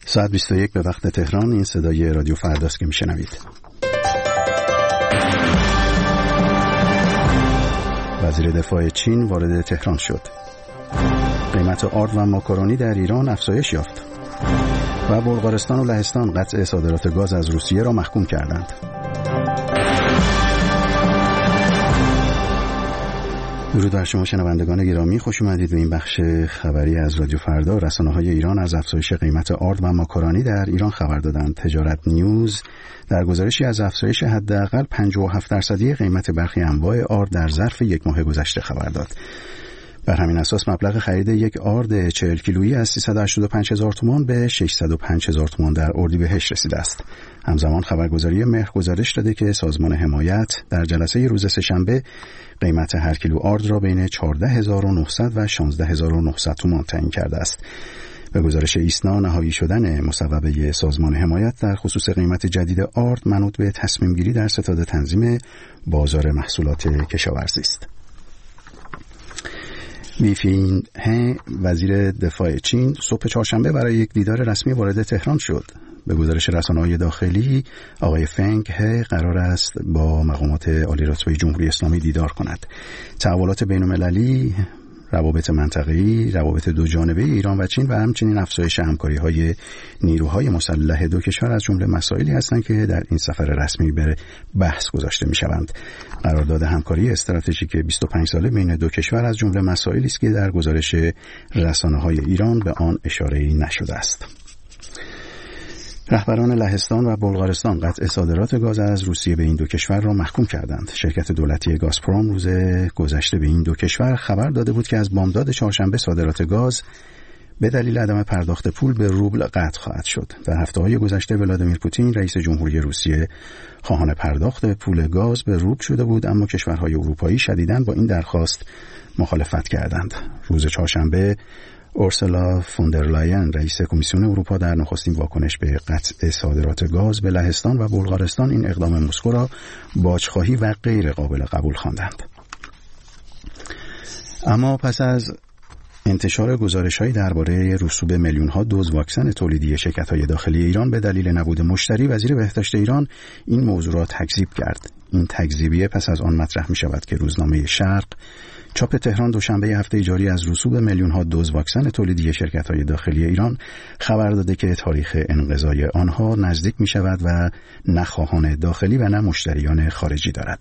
ساعت 21 به وقت تهران. این صدای رادیو فرداست که میشنوید. وزیر دفاع چین وارد تهران شد. قیمت آرد و ماکارونی در ایران افزایش یافت و بلغارستان و لهستان قطع صادرات گاز از روسیه را محکوم کردند. درود بر شما شنوندگان گرامی، خوش اومدید به این بخش خبری از رادیو فردا. رسانه‌های ایران از افزایش قیمت آرد و ماکارونی در ایران خبر دادند. تجارت نیوز در گزارشی از افزایش حداقل 57% قیمت برخی انواع آرد در ظرف یک ماه گذشته خبر داد. بر همین اساس مبلغ خرید یک آرد 40 کیلویی از 385,000 تومان به 605,000 تومان در اردیبهشت رسیده است. همزمان خبرگزاری مهر گزارش داده که سازمان حمایت در جلسه روز سه‌شنبه قیمت هر کیلو آرد را بین 14,900 و 16,900 تومان تعیین کرده است. به گزارش ایسنا، نهایی شدن مصوبه سازمان حمایت در خصوص قیمت جدید آرد منوط به تصمیم گیری در ستاد تنظیم بازار محصولات کشاورزی است. وی فین هه، وزیر دفاع چین، صبح چهارشنبه برای یک دیدار رسمی وارد تهران شد. به گزارش رسانه‌های داخلی، آقای فنگ هه قرار است با مقامات عالی‌رتبه جمهوری اسلامی دیدار کند. تحولات بین‌المللی، روابط منطقه‌ای، روابط دو جانبه ایران و چین و همچنین افزایش همکاری‌های نیروهای مسلح دو کشور از جمله مسائلی هستند که در این سفر رسمی به بحث گذاشته می‌شوند. قرارداد همکاری استراتژیک 25 ساله بین دو کشور از جمله مسائلی است که در گزارش رسانه‌های ایران به آن اشاره‌ای نشده است. رهبران لهستان و بلغارستان قطع صادرات گاز از روسیه به این دو کشور را محکوم کردند. شرکت دولتی گازپروم روز گذشته به این دو کشور خبر داده بود که از بامداد چهارشنبه صادرات گاز به دلیل عدم پرداخت پول به روبل قطع خواهد شد. در هفته‌های گذشته ولادیمیر پوتین رئیس جمهوری روسیه خواهان پرداخت پول گاز به روبل شده بود، اما کشورهای اروپایی شدیداً با این درخواست مخالفت کردند. روز چهارشنبه اورسولا فوندرلاین رئیس کمیسیون اروپا در نخستین واکنش به قطع صادرات گاز به لهستان و بلغارستان این اقدام مسکو را باجخواهی و غیر قابل قبول خواندند. اما پس از انتشار گزارش‌هایی درباره رسوب میلیون‌ها دوز واکسن تولیدی شرکت‌های داخلی ایران به دلیل نبود مشتری، وزیر بهداشت ایران این موضوع را تکذیب کرد. این تکذیبیه پس از آن مطرح می‌شود که روزنامه شرق چاپ تهران دوشنبه هفته جاری از رسوب میلیون‌ها دوز واکسن تولیدی شرکت‌های داخلی ایران خبر داده که تاریخ انقضای آنها نزدیک می‌شود و نه خواهان داخلی و نه مشتریان خارجی دارد.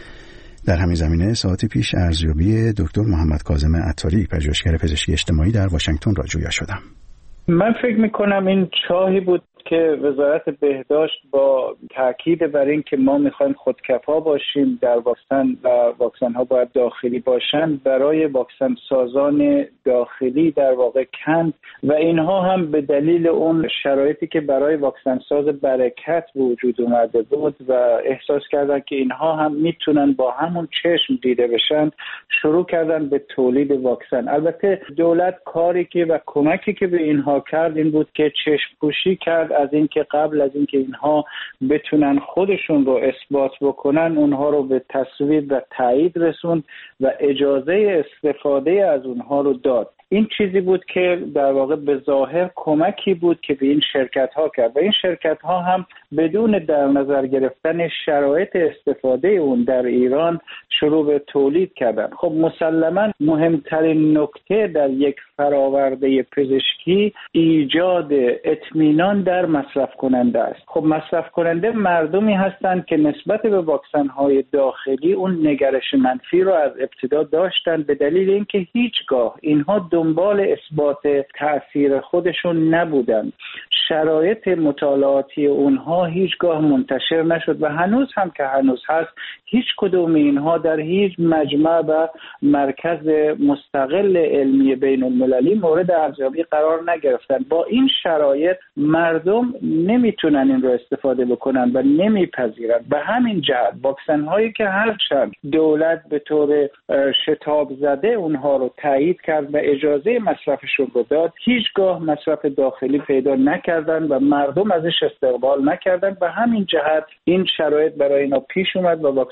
در همین زمینه ساعتی پیش ارزیابی دکتر محمد کاظم عطاری، پژوهشگر پزشکی اجتماعی در واشنگتن را جویا شدم. من فکر می‌کنم این چاهی بود که وزارت بهداشت با تاکید بر این که ما می‌خوایم خودکفا باشیم در واکسن و واکسن‌ها باید داخلی باشند، برای واکسن سازان داخلی در واقع کند و اینها هم به دلیل اون شرایطی که برای واکسن ساز برکت وجود اومده بود و احساس کردن که اینها هم میتونن با همون چشم دیده بشن، شروع کردن به تولید واکسن. البته دولت کاری که و کمکی که به اینها کرد این بود که چشم پوشی کرد از اینکه قبل از اینکه اینها بتونن خودشون رو اثبات بکنن، اونها رو به تصویب و تایید رسوند و اجازه استفاده از اونها رو داد. این چیزی بود که در واقع به ظاهر کمکی بود که به این شرکت ها کرد و این شرکت ها هم بدون در نظر گرفتن شرایط استفاده اون در ایران شروع به تولید کردن. خب مسلماً مهمترین نکته در یک فراورده پزشکی ایجاد اطمینان در مصرف کننده است. خب مصرف کننده مردمی هستند که نسبت به واکسن های داخلی اون نگرش منفی رو از ابتدا داشتن به دلیل اینکه هیچگاه اینها دنبال اثبات تأثیر خودشون نبودن. شرایط مطالعاتی اونها هیچگاه منتشر نشد و هنوز هم که هنوز هست هیچ کدوم اینها در هیچ مجمع و مرکز مستقل علمی بین المللی مورد ارزیابی قرار نگرفتن. با این شرایط مردم نمیتونن این رو استفاده بکنن و نمیپذیرن. به همین جهت واکسن هایی که هرچند دولت به طور شتاب زده اونها رو تایید کرد و اجازه مصرفشون رو داد، هیچگاه مصرف داخلی پیدا نکردن و مردم ازش استقبال نکردن. به همین جهت این شرایط برای اینا پیش اومد و واکسن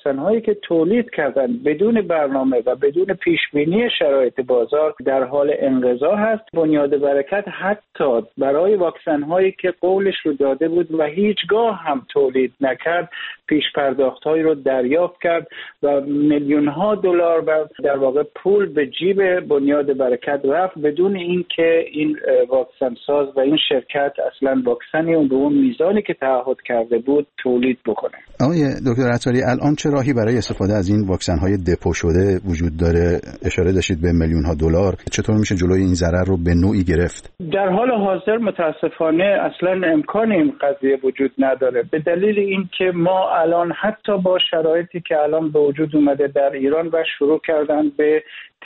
واکسن هایی که تولید کردن بدون برنامه و بدون پیش بینی شرایط بازار در حال انقضا هست. بنیاد برکت حتی برای واکسن هایی که قولش رو داده بود و هیچگاه هم تولید نکرد پیش پرداخت هایی رو دریافت کرد و میلیون ها دلار در واقع پول به جیب بنیاد برکت رفت بدون اینکه این واکسن ساز و این شرکت اصلا واکسنی اون به اون میزانی که تعهد کرده بود تولید بکنه. آقای دکتر عطاری، الان چه راهی برای استفاده از این واکسن های دپو شده وجود داره؟ اشاره داشتید به میلیون ها دلار. چطور میشه جلوی این ضرر رو به نوعی گرفت؟ در حال حاضر متاسفانه اصلا امکان این قضیه وجود نداره، به دلیل اینکه ما الان حتی با شرایطی که الان به وجود اومده در ایران و شروع کردن به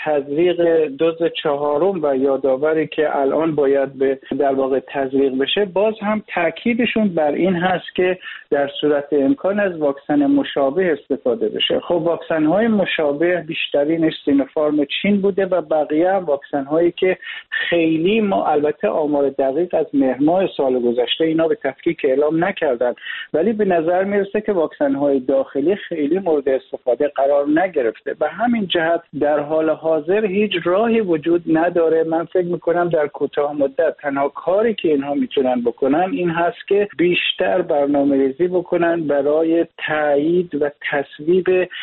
تزریق دوز چهارم و یادآوری که الان باید به در واقع تزریق بشه، باز هم تاکیدشون بر این هست که در صورت امکان از واکسن مشابه استفاده بشه. خب واکسن های مشابه بیشترینش سینوفارم چین بوده و بقیه هم واکسن هایی که خیلی ما البته آمار دقیق از مهر ماه سال گذشته اینا به تفکیک اعلام نکردن، ولی به نظر میرسه که واکسن های داخلی خیلی مورد استفاده قرار نگرفته. به همین جهت در حال حاضر هیچ راهی وجود نداره. من فکر میکنم در کوتاه مدت تنها کاری که اینها میتونن بکنن این هست که بیشتر برنامه‌ریزی بکنن برای تایید و تصویب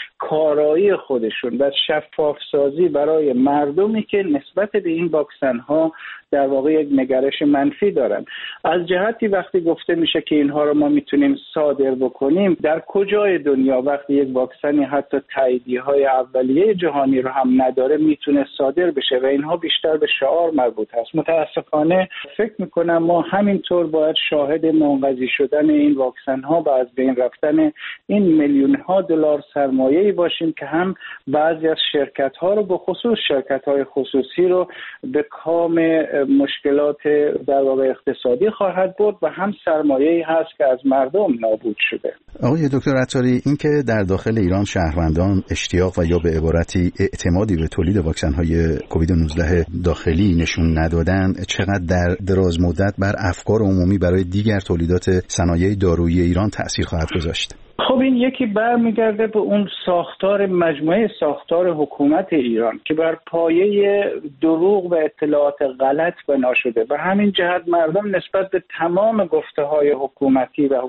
کارایی خودشون و شفاف سازی برای مردمی که نسبت به این واکسن ها در واقع یک نگرش منفی دارن. از جهتی وقتی گفته میشه که اینها رو ما میتونیم صادر بکنیم، در کجای دنیا وقتی یک واکسنی حتی تاییدیه های اولیه جهانی رو هم نداره میتونه صادر بشه و اینها بیشتر به شعار مربوط هست. متاسفانه فکر میکنم ما همینطور باید شاهد منقضی شدن این واکسن ها و از بین رفتن این میلیون ها دلار سرمایه‌ای باشیم که هم بعضی از شرکت ها رو به خصوص شرکت های خصوصی رو به کام مشکلات در واقع اقتصادی خواهد برد و هم سرمایه‌ای هست که از مردم نابود شده. آقای دکتر عطاری، این که در داخل ایران شهروندان اشتیاق و یا به عبارتی اعتمادی به تولید واکسن‌های کووید 19 داخلی نشون ندادن، چقدر در دراز مدت بر افکار عمومی برای دیگر تولیدات صنایع دارویی ایران تأثیر خواهد گذاشت؟ خب این یکی برمیگرده به اون ساختار مجموعه ساختار حکومت ایران که بر پایه دروغ و اطلاعات غلط بنا شده. به همین جهت مردم نسبت به تمام گفته‌های حکومتی و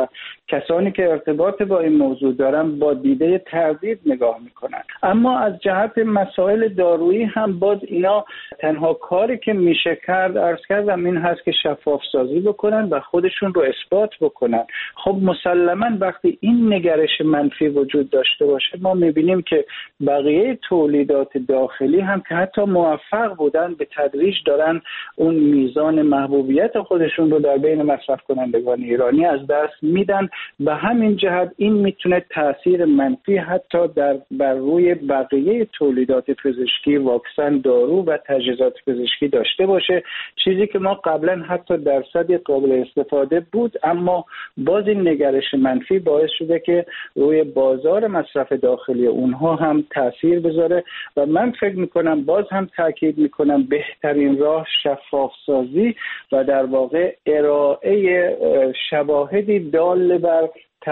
کسانی که ارتباط با این موضوع دارن با دیده تردید نگاه میکنن. اما از جهت مسائل دارویی هم باز اینا تنها کاری که میشه کرد عرض کردم این هست که شفاف سازی بکنن و خودشون رو اثبات بکنن. خب مسلماً وقتی این نگرش منفی وجود داشته باشه ما میبینیم که بقیه تولیدات داخلی هم که حتی موفق بودن به تدریج دارن اون میزان محبوبیت خودشون رو در بین مصرف کنندگان ایرانی از دست میدن. به همین جهت این میتونه تاثیر منفی حتی بر روی بقیه تولیدات پزشکی، واکسن، دارو و تجهیزات پزشکی داشته باشه، چیزی که ما قبلا حتی درصدی قابل استفاده بود اما باز این نگرش منفی باعث شده که روی بازار مصرف داخلی اونها هم تاثیر بذاره و من فکر میکنم باز هم تاکید میکنم بهترین راه شفاف سازی و در واقع ارائه شواهدی دال بر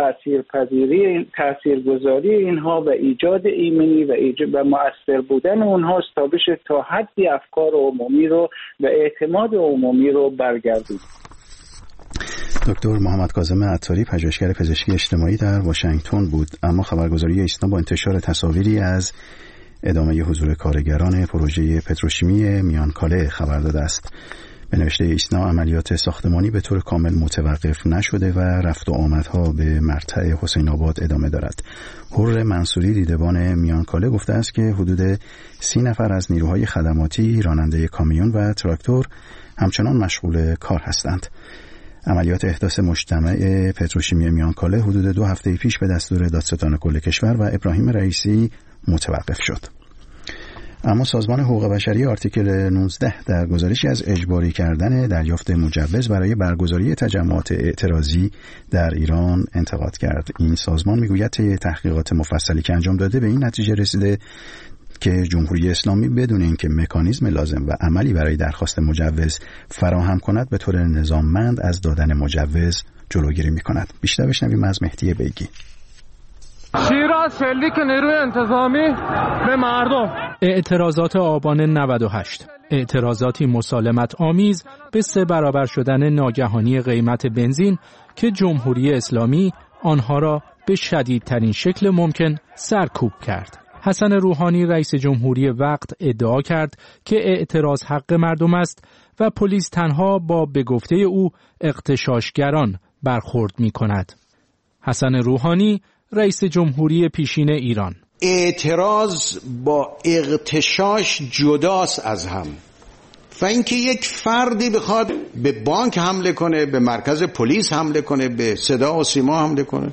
تاثیرگذاری اینها و ایجاد ایمنی و مؤثر بودن اونها تا بشه تا حدی افکار عمومی رو و اعتماد عمومی رو برگردونیم. دکتر محمد کاظم عطاری، پژوهشگر پزشکی اجتماعی در واشنگتن بود. اما خبرگزاری ایسنا با انتشار تصاویری از ادامه حضور کارگران پروژه پتروشیمی میانکاله خبر داده است. به نوشته ایسنا عملیات ساختمانی به طور کامل متوقف نشده و رفت و آمدها به مرتع حسین آباد ادامه دارد. حر منصوری دیدبان میانکاله گفته است که حدود 30 نفر از نیروهای خدماتی، راننده کامیون و تراکتور همچنان مشغول کار هستند. عملیات احداث مجتمع پتروشیمی میانکاله حدود 2 هفته پیش به دستور دادستان کل کشور و ابراهیم رئیسی متوقف شد. اما سازمان حقوق بشری آرتیکل 19 در گزارشی از اجباری کردن دریافت مجوز برای برگزاری تجمعات اعتراضی در ایران انتقاد کرد. این سازمان میگوید طی تحقیقات مفصلی که انجام داده به این نتیجه رسیده که جمهوری اسلامی بدون اینکه مکانیزم لازم و عملی برای درخواست مجوز فراهم کند به طور نظاممند از دادن مجوز جلوگیری می‌کند. بیشتر بشنویم از مهدی بیگی. از شلیک نیروی انتظامی به مردم. اعتراضات آبان 98 اعتراضاتی مسالمت آمیز به 3 برابر شدن ناگهانی قیمت بنزین که جمهوری اسلامی آنها را به شدیدترین شکل ممکن سرکوب کرد. حسن روحانی رئیس جمهوری وقت ادعا کرد که اعتراض حق مردم است و پلیس تنها با به گفته او اغتشاشگران برخورد می کند. حسن روحانی رئیس جمهوری پیشین ایران: اعتراض با اغتشاش جداست از هم و اینکه یک فردی بخواد به بانک حمله کنه، به مرکز پلیس حمله کنه، به صدا و سیما حمله کنه.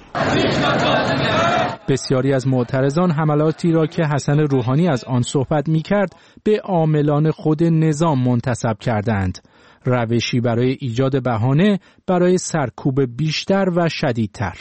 بسیاری از معترضان حملاتی را که حسن روحانی از آن صحبت می‌کرد به عاملان خود نظام منتسب کردند. روشی برای ایجاد بهانه برای سرکوب بیشتر و شدیدتر.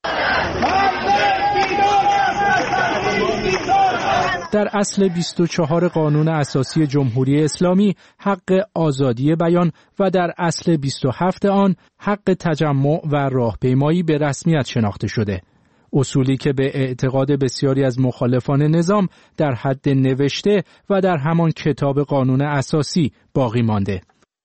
در اصل 24 قانون اساسی جمهوری اسلامی حق آزادی بیان و در اصل 27 آن حق تجمع و راهپیمایی به رسمیت شناخته شده. اصولی که به اعتقاد بسیاری از مخالفان نظام در حد نوشته و در همان کتاب قانون اساسی باقی مانده.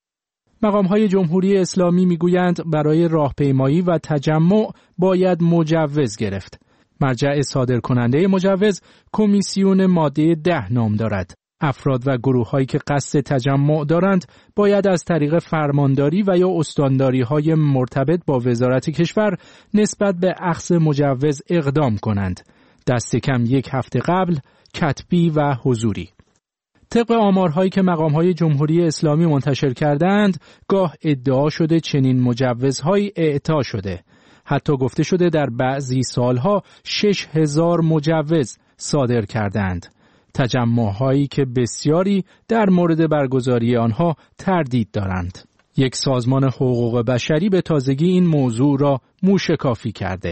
مقام‌های جمهوری اسلامی می‌گویند برای راهپیمایی و تجمع باید مجوز گرفت. مرجع صادرکننده مجوز کمیسیون ماده 10 نام دارد. افراد و گروه‌هایی که قصد تجمع دارند باید از طریق فرمانداری و یا استانداری‌های مرتبط با وزارت کشور نسبت به اخذ مجوز اقدام کنند. دست کم 1 هفته قبل، کتبی و حضوری. طبق آمارهایی که مقام‌های جمهوری اسلامی منتشر کردند، گاه ادعا شده چنین مجوزهایی اعطا شده. حتی گفته شده در بعضی سالها 6000 مجوز صادر کردند. تجمع‌هایی که بسیاری در مورد برگزاری آنها تردید دارند. یک سازمان حقوق بشری به تازگی این موضوع را موشکافی کرده.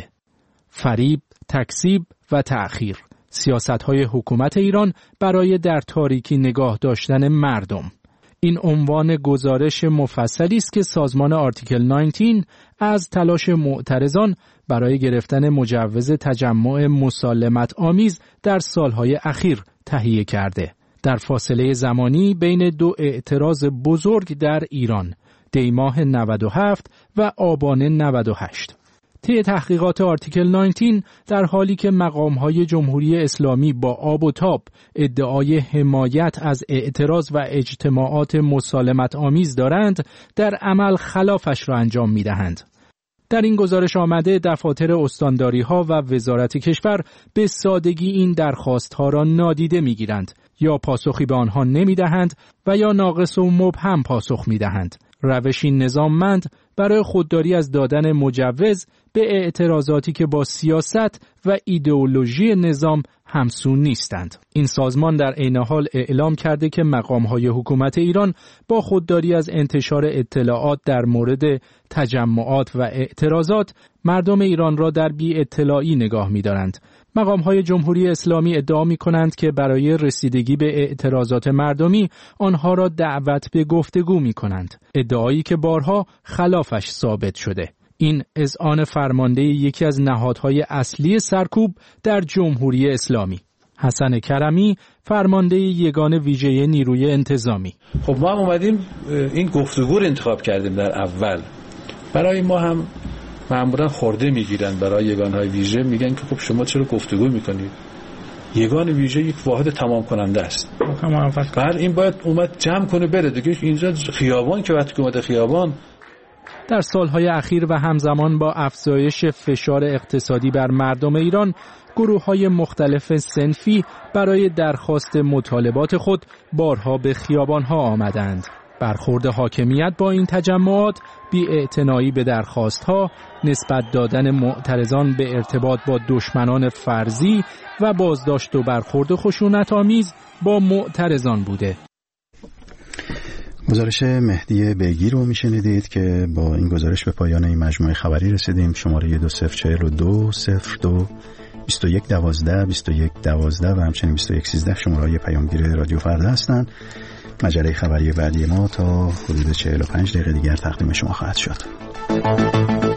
فریب، تکذیب و تأخیر. سیاست‌های حکومت ایران برای در تاریکی نگاه داشتن مردم. این عنوان گزارش مفصلی است که سازمان آرتیکل 19 از تلاش معترضان برای گرفتن مجوز تجمع مسالمت آمیز در سالهای اخیر تهیه کرده. در فاصله زمانی بین 2 اعتراض بزرگ در ایران، دیماه 97 و آبان 98. طی تحقیقات آرتیکل 19 در حالی که مقام‌های جمهوری اسلامی با آب و تاب ادعای حمایت از اعتراض و اجتماعات مسالمت آمیز دارند، در عمل خلافش را انجام می‌دهند. در این گزارش آمده دفاتر استانداری‌ها و وزارت کشور به سادگی این درخواست‌ها را نادیده می‌گیرند یا پاسخی به آنها نمی‌دهند و یا ناقص و مبهم پاسخ می‌دهند. روشی نظاممند برای خودداری از دادن مجوز به اعتراضاتی که با سیاست و ایدئولوژی نظام همسو نیستند. این سازمان در عین حال اعلام کرده که مقام‌های حکومت ایران با خودداری از انتشار اطلاعات در مورد تجمعات و اعتراضات مردم ایران را در بی اطلاعی نگاه می‌دارند. مقام‌های جمهوری اسلامی ادعا می‌کنند که برای رسیدگی به اعتراضات مردمی آنها را دعوت به گفتگو می‌کنند. ادعایی که بارها خلافش ثابت شده. این اذعان فرمانده یکی از نهادهای اصلی سرکوب در جمهوری اسلامی. حسن کرمی، فرمانده یگان ویژه نیروی انتظامی: خب ما هم اومدیم این گفتگو رو انتخاب کردیم در اول. برای ما هم معمولا خورده میگیرن برای یگانهای ویژه، میگن که خب شما چرا گفتگو میکنید؟ یگان ویژه یک واحد تمام کننده است. بعد این باید اومد جمع کنه بره دیگه. اینجا خیابان که وقتی اومده خیابان. در سالهای اخیر و همزمان با افزایش فشار اقتصادی بر مردم ایران، گروه‌های مختلف صنفی برای درخواست مطالبات خود بارها به خیابان‌ها آمدند. برخورد حاکمیت با این تجمعات، بی‌اعتنایی به درخواست‌ها، نسبت دادن معترضان به ارتباط با دشمنان فرضی و بازداشت و برخورد خشونت‌آمیز با معترضان بوده. گزارش مهدی بیگی رو میشنیدید که با این گزارش به پایان این مجموعه خبری رسیدیم. شماره 2042 02 21 12 21 12 و همچنین 21 13 شماره‌های پیامگیر رادیو فردا هستند. مجله خبری بعدی ما تا حدود 45 دقیقه دیگر تقدیم شما خواهد شد.